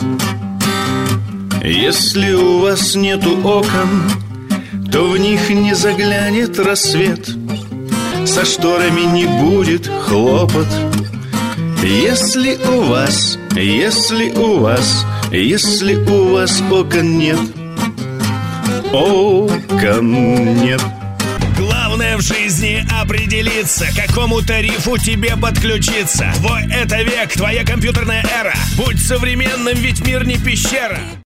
Если у вас нету окон, то в них не заглянет рассвет, со шторами не будет хлопот. Если у вас окон нет, окон нет. Главное в жизни определиться, к какому тарифу тебе подключиться. Твой это век, твоя компьютерная эра. Будь современным, ведь мир не пещера.